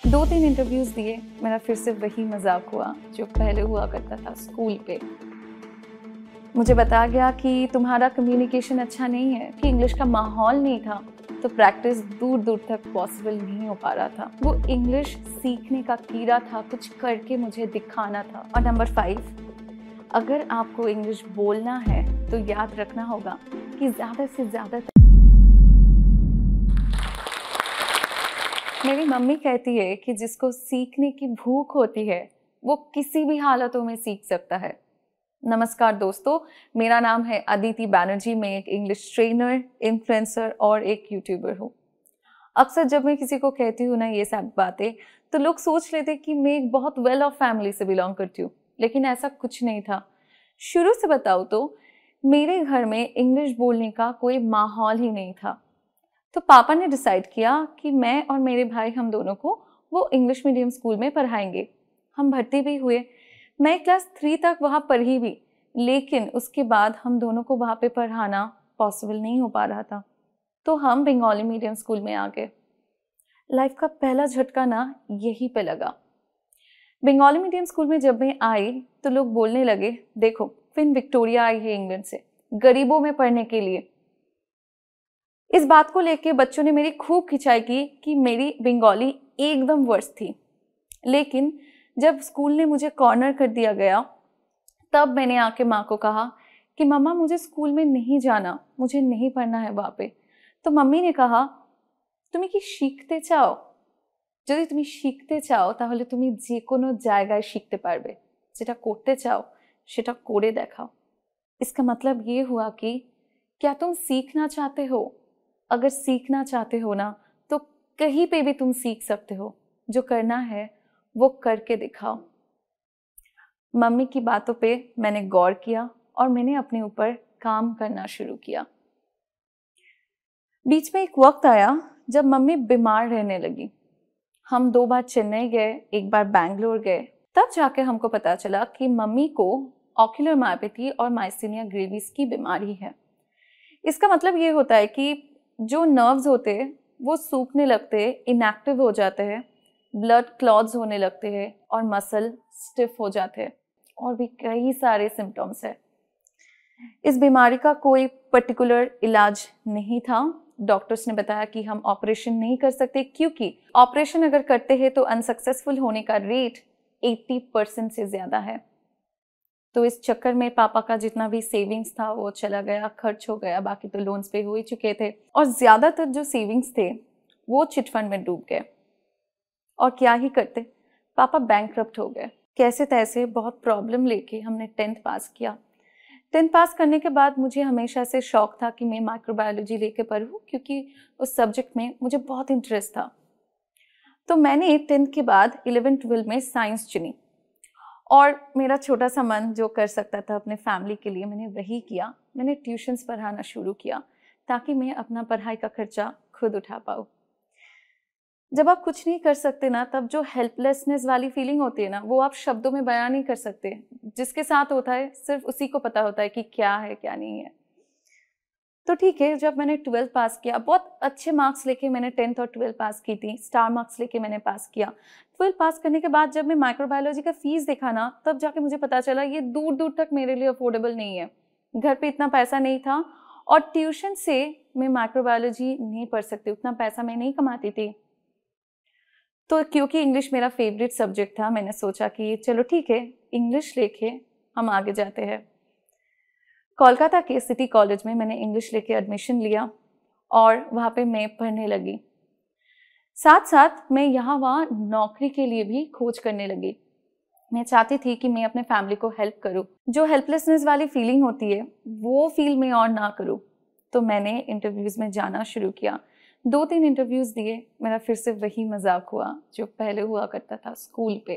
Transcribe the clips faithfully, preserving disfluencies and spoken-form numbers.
दो तीन इंटरव्यूज़ दिए, मेरा फिर से वही मजाक हुआ जो पहले हुआ करता था स्कूल पे। मुझे बताया गया कि तुम्हारा कम्युनिकेशन अच्छा नहीं है, कि इंग्लिश का माहौल नहीं था, तो प्रैक्टिस दूर दूर तक पॉसिबल नहीं हो पा रहा था। वो इंग्लिश सीखने का कीड़ा था, कुछ करके मुझे दिखाना था। और नंबर फाइव, अगर आपको इंग्लिश बोलना है तो याद रखना होगा कि ज़्यादा से ज़्यादा मेरी मम्मी कहती है कि जिसको सीखने की भूख होती है वो किसी भी हालतों में सीख सकता है। नमस्कार दोस्तों, मेरा नाम है अदिति बैनर्जी। मैं एक इंग्लिश ट्रेनर, इन्फ्लुएंसर और एक यूट्यूबर हूँ। अक्सर जब मैं किसी को कहती हूँ ना ये सब बातें, तो लोग सोच लेते कि मैं एक बहुत वेल ऑफ फैमिली से बिलोंग करती हूँ, लेकिन ऐसा कुछ नहीं था। शुरू से बताऊँ तो मेरे घर में इंग्लिश बोलने का कोई माहौल ही नहीं था। तो पापा ने डिसाइड किया कि मैं और मेरे भाई हम दोनों को वो इंग्लिश मीडियम स्कूल में पढ़ाएंगे। हम भर्ती भी हुए। मैं क्लास थ्री तक वहाँ पढ़ी भी, लेकिन उसके बाद हम दोनों को वहाँ पे पढ़ाना पॉसिबल नहीं हो पा रहा था, तो हम बंगाली मीडियम स्कूल में आ गए। लाइफ का पहला झटका ना यहीं पे लगा। बंगाली मीडियम स्कूल में जब मैं आई तो लोग बोलने लगे, देखो फिन विक्टोरिया आई है इंग्लैंड से गरीबों में पढ़ने के लिए। इस बात को लेके बच्चों ने मेरी खूब खिंचाई की कि मेरी बंगाली एकदम वर्स्ट थी। लेकिन जब स्कूल ने मुझे कॉर्नर कर दिया गया, तब मैंने आके माँ को कहा कि मम्मा मुझे स्कूल में नहीं जाना, मुझे नहीं पढ़ना है वहाँ पे। तो मम्मी ने कहा, তুমি কি শিখতে চাও? যদি তুমি শিখতে চাও তাহলে তুমি যে কোনো জায়গায় শিখতে পারবে, যেটা করতে চাও সেটা করে দেখাओ। इसका मतलब ये हुआ कि क्या तुम सीखना चाहते हो? अगर सीखना चाहते हो ना तो कहीं पे भी तुम सीख सकते हो। जो करना है वो करके दिखाओ। मम्मी की बातों पे मैंने गौर किया और मैंने अपने ऊपर काम करना शुरू किया। बीच में एक वक्त आया जब मम्मी बीमार रहने लगी। हम दो बार चेन्नई गए, एक बार बैंगलोर गए। तब जाके हमको पता चला कि मम्मी को ऑक्यूलर मायोपैथी और माइस्थेनिया ग्रेविस की बीमारी है। इसका मतलब ये होता है कि जो नर्व्स होते हैं वो सूखने लगते हैं, इनएक्टिव हो जाते हैं, ब्लड क्लॉट्स होने लगते हैं और मसल स्टिफ हो जाते हैं, और भी कई सारे सिम्टम्स है। इस बीमारी का कोई पर्टिकुलर इलाज नहीं था। डॉक्टर्स ने बताया कि हम ऑपरेशन नहीं कर सकते, क्योंकि ऑपरेशन अगर करते हैं तो अनसक्सेसफुल होने का रेट अस्सी परसेंट से ज़्यादा है। तो इस चक्कर में पापा का जितना भी सेविंग्स था वो चला गया, खर्च हो गया। बाकी तो लोन्स पे हो ही चुके थे, और ज़्यादातर जो सेविंग्स थे वो चिट फंड में डूब गए। और क्या ही करते, पापा बैंकक्रप्ट हो गए। कैसे तैसे बहुत प्रॉब्लम लेके हमने टेंथ पास किया। टेंथ पास करने के बाद मुझे हमेशा से शौक था कि मैं माइक्रोबायोलॉजी लेके पढूं, क्योंकि उस सब्जेक्ट में मुझे बहुत इंटरेस्ट था। तो मैंने टेंथ के बाद इलेवन ट्वेल्व में साइंस चुनी, और मेरा छोटा सा मन जो कर सकता था अपने फैमिली के लिए मैंने वही किया। मैंने ट्यूशन्स पढ़ाना शुरू किया ताकि मैं अपना पढ़ाई का खर्चा खुद उठा पाऊँ। जब आप कुछ नहीं कर सकते ना, तब जो हेल्पलेसनेस वाली फीलिंग होती है ना, वो आप शब्दों में बयान नहीं कर सकते। जिसके साथ होता है सिर्फ उसी को पता होता है कि क्या है क्या नहीं है। तो ठीक है, जब मैंने ट्वेल्थ पास किया, बहुत अच्छे मार्क्स लेके मैंने टेंथ और ट्वेल्थ पास की थी, स्टार मार्क्स लेके मैंने पास किया। ट्वेल्थ पास करने के बाद जब मैं माइक्रोबायोलॉजी का फीस देखा ना, तब जाके मुझे पता चला ये दूर दूर तक मेरे लिए अफोर्डेबल नहीं है। घर पे इतना पैसा नहीं था, और ट्यूशन से मैं माइक्रोबायोलॉजी नहीं पढ़ सकती, उतना पैसा मैं नहीं कमाती थी। तो क्योंकि इंग्लिश मेरा फेवरेट सब्जेक्ट था, मैंने सोचा कि चलो ठीक है, इंग्लिश लेके हम आगे जाते हैं। कोलकाता के सिटी कॉलेज में मैंने इंग्लिश लेके एडमिशन लिया और वहाँ पे मैं पढ़ने लगी। साथ साथ मैं यहाँ वहाँ नौकरी के लिए भी खोज करने लगी। मैं चाहती थी कि मैं अपने फैमिली को हेल्प करूँ। जो हेल्पलेसनेस वाली फीलिंग होती है वो फील मैं और ना करूँ। तो मैंने इंटरव्यूज़ में जाना शुरू किया। दो तीन इंटरव्यूज़ दिए, मेरा फिर से वही मजाक हुआ जो पहले हुआ करता था स्कूल पे।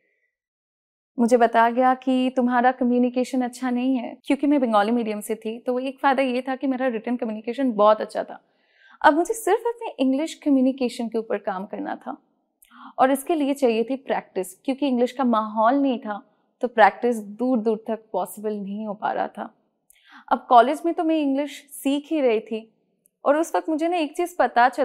मुझे बताया गया कि तुम्हारा कम्युनिकेशन अच्छा नहीं है। क्योंकि मैं बंगाली मीडियम से थी तो एक फ़ायदा ये था कि मेरा रिटन कम्युनिकेशन बहुत अच्छा था। अब मुझे सिर्फ अपने इंग्लिश कम्युनिकेशन के ऊपर काम करना था, और इसके लिए चाहिए थी प्रैक्टिस। क्योंकि इंग्लिश का माहौल नहीं था तो प्रैक्टिस दूर दूर तक पॉसिबल नहीं हो पा रहा था। अब कॉलेज में तो मैं इंग्लिश सीख ही रही थी, और उस वक्त मुझे ना एक चीज़ पता चला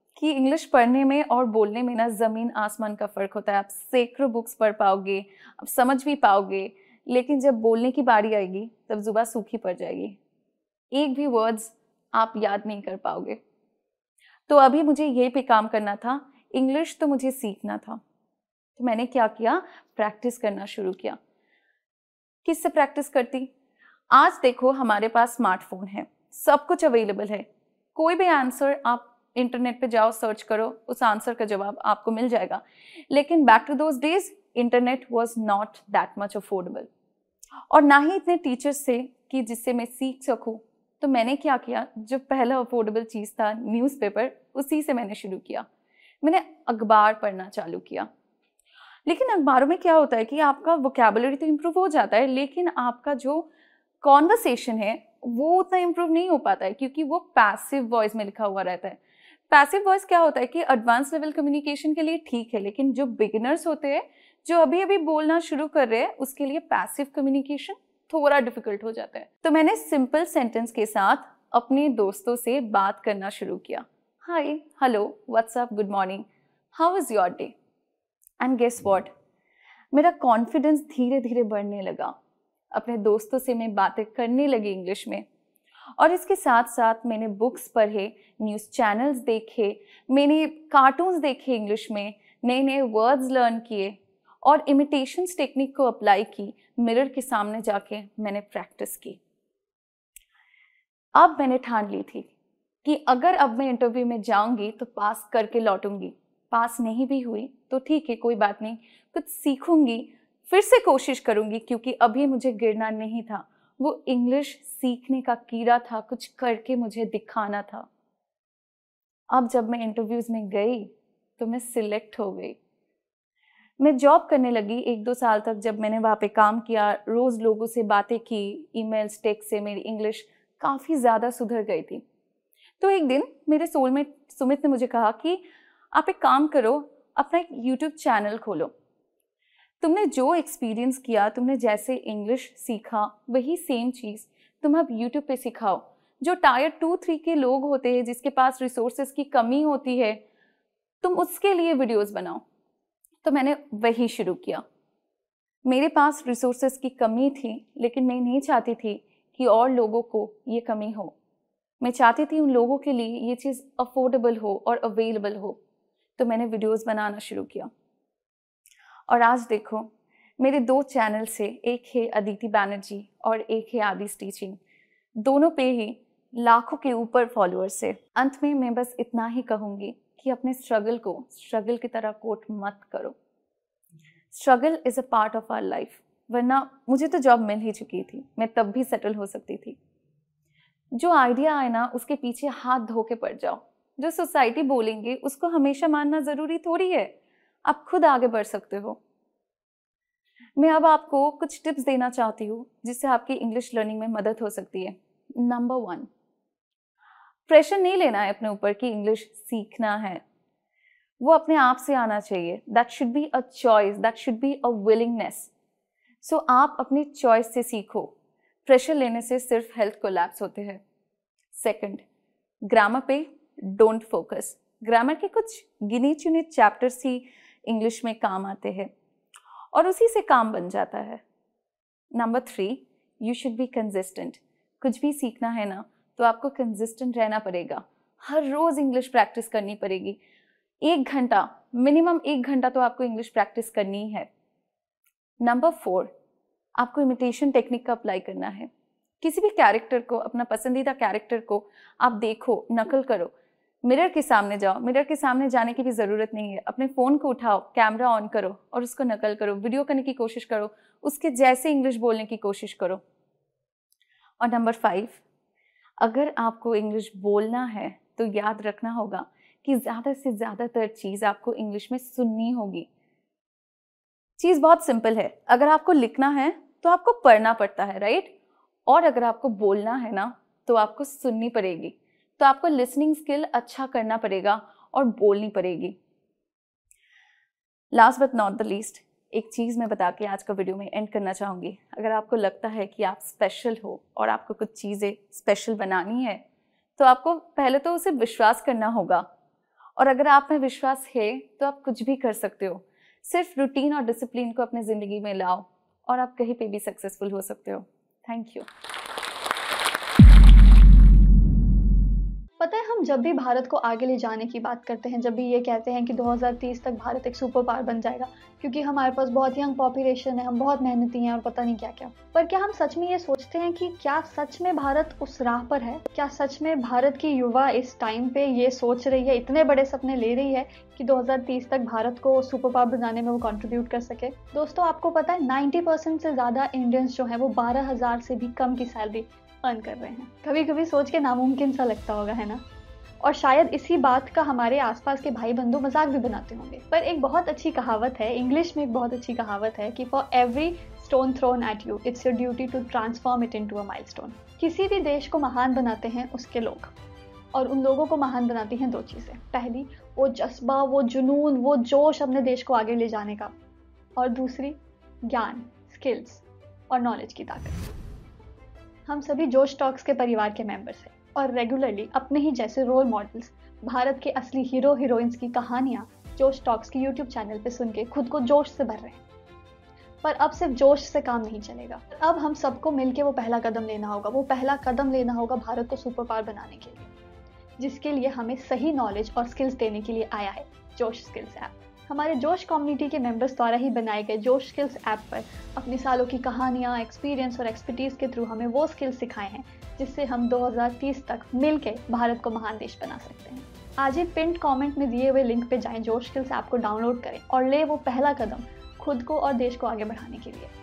कि इंग्लिश पढ़ने में और बोलने में ना ज़मीन आसमान का फ़र्क होता है। आप सैकड़ों बुक्स पढ़ पाओगे, आप समझ भी पाओगे, लेकिन जब बोलने की बारी आएगी तब ज़ुबान सूखी पड़ जाएगी, एक भी वर्ड्स आप याद नहीं कर पाओगे। तो अभी मुझे ये पे काम करना था, इंग्लिश तो मुझे सीखना था। तो मैंने क्या किया, प्रैक्टिस करना शुरू किया। किससे प्रैक्टिस करती? आज देखो हमारे पास स्मार्टफोन है, सब कुछ अवेलेबल है, कोई भी आंसर आप इंटरनेट पे जाओ, सर्च करो, उस आंसर का जवाब आपको मिल जाएगा। लेकिन back to those days internet was not that much affordable, और ना ही इतने टीचर्स थे कि जिससे मैं सीख सकूं। तो मैंने क्या किया, जो पहला अफोर्डेबल चीज़ था न्यूज़पेपर, उसी से मैंने शुरू किया। मैंने अखबार पढ़ना चालू किया। लेकिन अखबारों में क्या होता है कि आपका वोकैबुलरी तो इम्प्रूव हो जाता है, लेकिन आपका जो कॉन्वर्सेशन है वो उतना इम्प्रूव नहीं हो पाता है, क्योंकि वो पैसिव वॉइस में लिखा हुआ रहता है। पैसिव वॉइस क्या होता है कि एडवांस लेवल कम्युनिकेशन के लिए ठीक है, लेकिन जो बिगिनर्स होते हैं, जो अभी अभी बोलना शुरू कर रहे हैं, उसके लिए पैसिव कम्युनिकेशन थोड़ा डिफिकल्ट हो जाता है। तो मैंने सिंपल सेंटेंस के साथ अपने दोस्तों से बात करना शुरू किया। Hi, hello, WhatsApp, good morning, how is your day? And guess what, मेरा कॉन्फिडेंस धीरे धीरे बढ़ने लगा। अपने दोस्तों से मैं बातें करने लगी इंग्लिश में, और इसके साथ साथ मैंने बुक्स पढ़े, न्यूज़ चैनल्स देखे, मैंने कार्टून्स देखे इंग्लिश में, नए नए वर्ड्स लर्न किए और इमिटेशंस टेक्निक को अप्लाई की। मिरर के सामने जाके मैंने प्रैक्टिस की। अब मैंने ठान ली थी कि अगर अब मैं इंटरव्यू में जाऊंगी तो पास करके लौटूंगी। पास नहीं भी हुई तो ठीक है, कोई बात नहीं, कुछ सीखूंगी, फिर से कोशिश करूंगी, क्योंकि अभी मुझे गिरना नहीं था। वो इंग्लिश सीखने का कीड़ा था, कुछ करके मुझे दिखाना था। अब जब मैं इंटरव्यूज में गई तो मैं सिलेक्ट हो गई। मैं जॉब करने लगी एक दो साल तक। जब मैंने वहाँ पे काम किया, रोज़ लोगों से बातें की, ईमेल्स, टेक्स्ट से मेरी इंग्लिश काफ़ी ज़्यादा सुधर गई थी। तो एक दिन मेरे सोलमेट सुमित ने मुझे कहा कि आप एक काम करो, अपना एक यूट्यूब चैनल खोलो। तुमने जो एक्सपीरियंस किया, तुमने जैसे इंग्लिश सीखा, वही सेम चीज़ तुम अब यूट्यूब पे सिखाओ। जो टायर टू थ्री के लोग होते हैं, जिसके पास रिसोर्सेज की कमी होती है, तुम उसके लिए वीडियोस बनाओ। तो मैंने वही शुरू किया। मेरे पास रिसोर्सेज की कमी थी, लेकिन मैं नहीं चाहती थी कि और लोगों को ये कमी हो। मैं चाहती थी उन लोगों के लिए ये चीज़ अफोर्डेबल हो और अवेलेबल हो। तो मैंने वीडियोस बनाना शुरू किया, और आज देखो मेरे दो चैनल से, एक है अदिति बैनर्जी और एक है आदिस टीचिंग, दोनों पे ही लाखों के ऊपर फॉलोअर्स है। अंत में मैं बस इतना ही कहूँगी कि अपने स्ट्रगल को स्ट्रगल की तरह कोट मत करो। Struggle is a part of our life, वरना मुझे तो जॉब मिल ही चुकी थी, मैं तब भी सेटल हो सकती थी। जो आइडिया आए ना, उसके पीछे हाथ धो के पड़ जाओ। जो सोसाइटी बोलेंगे उसको हमेशा मानना ज़रूरी थोड़ी है, आप खुद आगे बढ़ सकते हो। मैं अब आपको कुछ टिप्स देना चाहती हूँ जिससे आपकी इंग्लिश लर्निंग में मदद हो सकती है। नंबर वन, प्रेशर नहीं लेना है अपने ऊपर कि इंग्लिश सीखना है, वो अपने आप से आना चाहिए। That should be a choice, that should be a willingness. So आप अपनी चॉइस से सीखो, प्रेशर लेने से सिर्फ हेल्थ कोलैप्स होते हैं। सेकंड, ग्रामर पे डोंट फोकस। ग्रामर के कुछ गिने चुने चैप्टर्स ही इंग्लिश में काम आते हैं और उसी से काम बन जाता है। Number three, you should be consistent. कुछ भी सीखना है ना, तो आपको कंसिस्टेंट रहना पड़ेगा। हर रोज़ इंग्लिश प्रैक्टिस करनी पड़ेगी। एक घंटा, मिनिमम एक घंटा तो आपको इंग्लिश प्रैक्टिस करनी ही है। नंबर फोर, आपको इमिटेशन टेक्निक का अप्लाई करना है। किसी भी कैरेक्टर को, अपना पसंदीदा कैरेक्टर को आप देखो, नकल करो। मिरर के सामने जाओ, मिरर के सामने जाने की भी ज़रूरत नहीं है। अपने फ़ोन को उठाओ, कैमरा ऑन करो और उसको नकल करो, वीडियो करने की कोशिश करो, उसके जैसे इंग्लिश बोलने की कोशिश करो। और नंबर फाइव, अगर आपको इंग्लिश बोलना है तो याद रखना होगा कि ज़्यादा से ज़्यादातर चीज़ आपको इंग्लिश में सुननी होगी। चीज़ बहुत सिंपल है, अगर आपको लिखना है तो आपको पढ़ना पड़ता है, राइट? और अगर आपको बोलना है ना, तो आपको सुननी पड़ेगी। तो आपको लिसनिंग स्किल अच्छा करना पड़ेगा और बोलनी पड़ेगी। Last but not the least, एक चीज़ मैं बता के आज का वीडियो में एंड करना चाहूँगी। अगर आपको लगता है कि आप स्पेशल हो और आपको कुछ चीज़ें स्पेशल बनानी है, तो आपको पहले तो उसे विश्वास करना होगा और अगर आप में विश्वास है तो आप कुछ भी कर सकते हो। सिर्फ रूटीन और डिसिप्लिन को अपने ज़िंदगी में लाओ और आप कहीं पे भी सक्सेसफुल हो सकते हो। Thank you. पता है, हम जब भी भारत को आगे ले जाने की बात करते हैं, जब भी ये कहते हैं कि दो हज़ार तीस तक भारत एक सुपर पावर बन जाएगा क्योंकि हमारे पास बहुत यंग पॉपुलेशन है, हम बहुत मेहनती हैं और पता नहीं क्या क्या, पर क्या हम सच में ये सोचते हैं कि क्या सच में भारत उस राह पर है? क्या सच में भारत की युवा इस टाइम पे ये सोच रही है, इतने बड़े सपने ले रही है कि दो हज़ार तीस तक भारत को सुपर पावर बनाने में वो कंट्रीब्यूट कर सके? दोस्तों, आपको पता है नब्बे परसेंट से ज़्यादा इंडियंस जो हैं वो बारह हज़ार से भी कम की सैलरी अर्न कर रहे हैं। कभी कभी सोच के नामुमकिन सा लगता होगा, है ना? और शायद इसी बात का हमारे आसपास के भाई बंधु मजाक भी बनाते होंगे, पर एक बहुत अच्छी कहावत है, इंग्लिश में एक बहुत अच्छी कहावत है कि for every stone thrown at you it's your duty to transform it into a milestone. किसी भी देश को महान बनाते हैं उसके लोग, और उन लोगों को महान बनाती हैं दो चीज़ें। पहली, वो जज्बा, वो जुनून, वो जोश अपने देश को आगे ले जाने का, और दूसरी, ज्ञान, स्किल्स और नॉलेज की ताकत। हम सभी जोश टॉक्स के परिवार के मेंबर्स हैं और रेगुलरली अपने ही जैसे रोल मॉडल्स, भारत के असली हीरो हीरोइंस की कहानियाँ जोश टॉक्स की यूट्यूब चैनल पे सुन के खुद को जोश से भर रहे हैं। पर अब सिर्फ जोश से काम नहीं चलेगा, अब हम सबको मिलके वो पहला कदम लेना होगा। वो पहला कदम लेना होगा भारत को सुपर पावर बनाने के लिए, जिसके लिए हमें सही नॉलेज और स्किल्स देने के लिए आया है जोश स्किल्स ऐप। हमारे जोश कम्युनिटी के मेंबर्स द्वारा ही बनाए गए जोश स्किल्स ऐप पर अपनी सालों की कहानियाँ, एक्सपीरियंस और एक्सपर्टीज़ के थ्रू हमें वो स्किल्स सिखाए हैं जिससे हम दो हज़ार तीस तक मिलके भारत को महान देश बना सकते हैं। आज ही पिंड कमेंट में दिए हुए लिंक पे जाएं, जोश स्किल्स ऐप को डाउनलोड करें और ले वो पहला कदम खुद को और देश को आगे बढ़ाने के लिए।